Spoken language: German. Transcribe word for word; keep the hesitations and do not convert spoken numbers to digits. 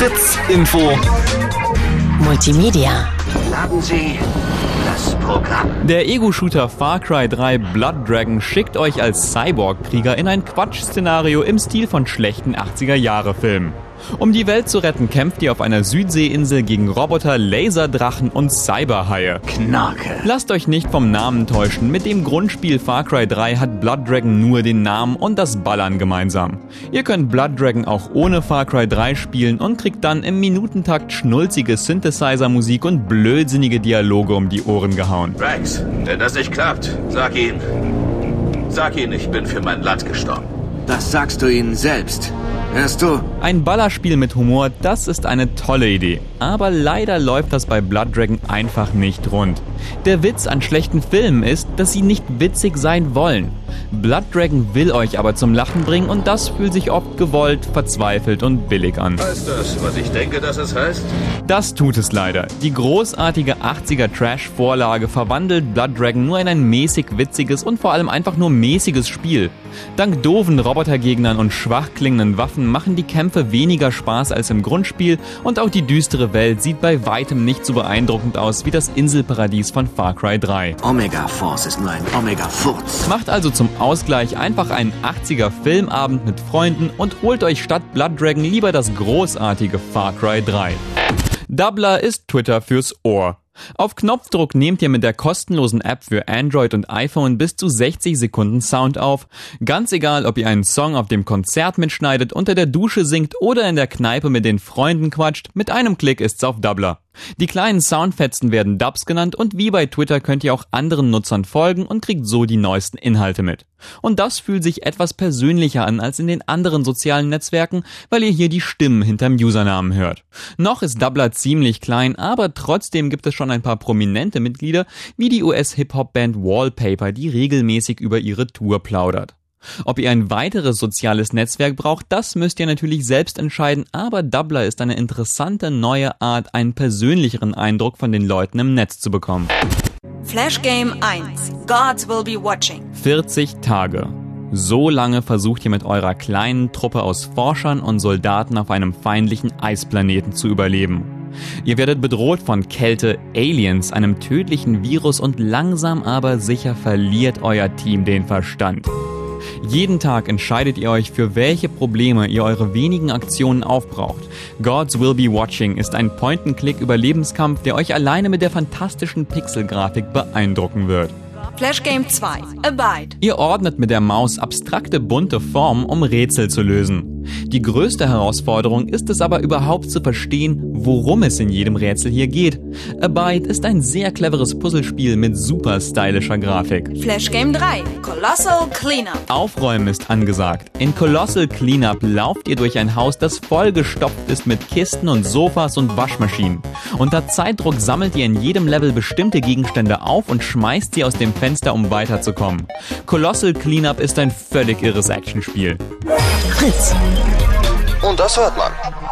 Fritz-Info. Multimedia. Laden Sie das Programm. Der Ego-Shooter Far Cry drei Blood Dragon schickt euch als Cyborg-Krieger in ein Quatsch-Szenario im Stil von schlechten achtziger-Jahre-Filmen. Um die Welt zu retten, kämpft ihr auf einer Südseeinsel gegen Roboter, Laserdrachen und Cyberhaie. Knarke. Lasst euch nicht vom Namen täuschen. Mit dem Grundspiel Far Cry drei hat Blood Dragon nur den Namen und das Ballern gemeinsam. Ihr könnt Blood Dragon auch ohne Far Cry drei spielen und kriegt dann im Minutentakt schnulzige Synthesizer-Musik und blödsinnige Dialoge um die Ohren gehauen. Rex, wenn das nicht klappt, sag ihm, sag ihm, ich bin für mein Land gestorben. Das sagst du ihnen selbst. Hörst du? Ein Ballerspiel mit Humor, das ist eine tolle Idee. Aber leider läuft das bei Blood Dragon einfach nicht rund. Der Witz an schlechten Filmen ist, dass sie nicht witzig sein wollen. Blood Dragon will euch aber zum Lachen bringen und das fühlt sich oft gewollt, verzweifelt und billig an. Heißt das, was ich denke, dass es heißt? Das tut es leider. Die großartige achtziger-Trash-Vorlage verwandelt Blood Dragon nur in ein mäßig witziges und vor allem einfach nur mäßiges Spiel. Dank doofen Robotergegnern und schwach klingenden Waffen machen die Kämpfe weniger Spaß als im Grundspiel und auch die düstere Welt sieht bei weitem nicht so beeindruckend aus wie das Inselparadies von Far Cry drei. Omega Force ist nur ein Omega-Furz. Macht also zum Ausgleich einfach einen achtziger-Filmabend mit Freunden und holt euch statt Blood Dragon lieber das großartige Far Cry drei. Doubler ist Twitter fürs Ohr. Auf Knopfdruck nehmt ihr mit der kostenlosen App für Android und iPhone bis zu sechzig Sekunden Sound auf. Ganz egal, ob ihr einen Song auf dem Konzert mitschneidet, unter der Dusche singt oder in der Kneipe mit den Freunden quatscht, mit einem Klick ist's auf Doubler. Die kleinen Soundfetzen werden Dubs genannt und wie bei Twitter könnt ihr auch anderen Nutzern folgen und kriegt so die neuesten Inhalte mit. Und das fühlt sich etwas persönlicher an als in den anderen sozialen Netzwerken, weil ihr hier die Stimmen hinterm Usernamen hört. Noch ist Doubler ziemlich klein, aber trotzdem gibt es schon ein paar prominente Mitglieder, wie die U S-Hip-Hop-Band Wallpaper, die regelmäßig über ihre Tour plaudert. Ob ihr ein weiteres soziales Netzwerk braucht, das müsst ihr natürlich selbst entscheiden, aber Doubler ist eine interessante neue Art, einen persönlicheren Eindruck von den Leuten im Netz zu bekommen. Flash Game eins. Gods will be watching. vierzig Tage. So lange versucht ihr mit eurer kleinen Truppe aus Forschern und Soldaten auf einem feindlichen Eisplaneten zu überleben. Ihr werdet bedroht von Kälte, Aliens, einem tödlichen Virus und langsam aber sicher verliert euer Team den Verstand. Jeden Tag entscheidet ihr euch, für welche Probleme ihr eure wenigen Aktionen aufbraucht. Gods Will Be Watching ist ein Point-and-Click-Überlebenskampf, der euch alleine mit der fantastischen Pixelgrafik beeindrucken wird. Flash Game zwei. Abide. Ihr ordnet mit der Maus abstrakte bunte Formen, um Rätsel zu lösen. Die größte Herausforderung ist es aber überhaupt zu verstehen, worum es in jedem Rätsel hier geht. Abide ist ein sehr cleveres Puzzlespiel mit super stylischer Grafik. Flash Game drei. Colossal Cleanup. Aufräumen ist angesagt. In Colossal Cleanup lauft ihr durch ein Haus, das vollgestopft ist mit Kisten und Sofas und Waschmaschinen. Unter Zeitdruck sammelt ihr in jedem Level bestimmte Gegenstände auf und schmeißt sie aus dem Fenster, um weiterzukommen. Colossal Cleanup ist ein völlig irres Actionspiel. Fritz. Und das hört man.